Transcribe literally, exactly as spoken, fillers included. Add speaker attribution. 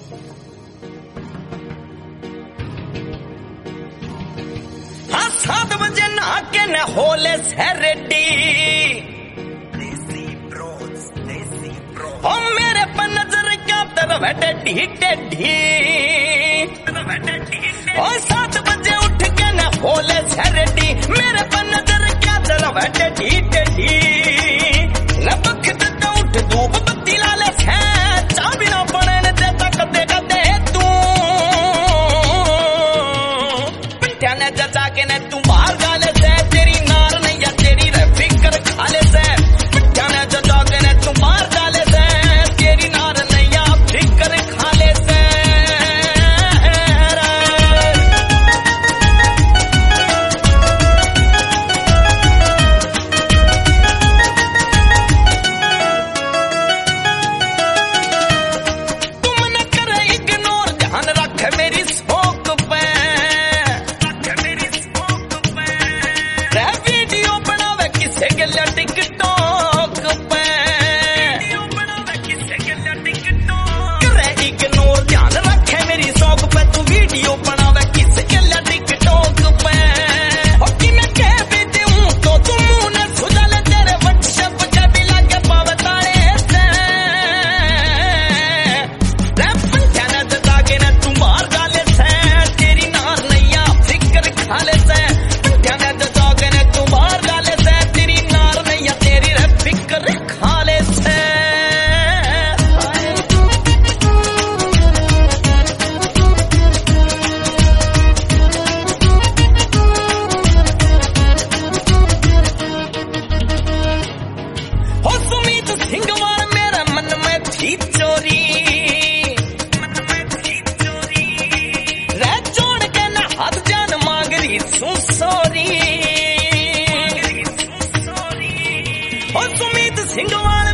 Speaker 1: हाँ सात बजे नहा के न होले से रेडी ओ मेरे पर नजर क्या तरफ है टेढ़ी टेढ़ी ओ सात बजे उठ के न होले से रेडी मेरे पर नजर क्या तरफ है टेढ़ी टेढ़ी लपक देता उठ धूप बत्ती लाले से चाबी ना पड़े न देता कदे कदे तू पिट्या ने जचा के ने तू बाहर गाले से तेरी नार नहीं या तेरी रे फिकर खाले से पिट्या ने जचा के ने तू बाहर गाले से तेरी नार नहीं या फिकर खाले से तुम न करे इग्नोर ध्यान रख मेरी सोक पे रे वीडियो बनावे किसे गले टिकटॉक पे करे इग्नोर ध्यान रखे मेरी शौक पे तू वीडियो बनावे किसे गले टिकटॉक पे और कि मैं कह भी दूं तो तुम मुंह न सुझा ले तेरे व्हाट्सएप जब भी लगे पावताड़े से रे पंचा न जता के न तू मार गाले से तेरी नार नैया फिकर खाले से पंचा न जता के न तू मार गाले से तेरी नार नैया तेरी रे फिकर खाले से हो सुमीत सिंगवार मेरे मन में थी चोरी रे जोड़ के न हाथ जान मांग रही सू सॉरी हो सुमीत सिंगवार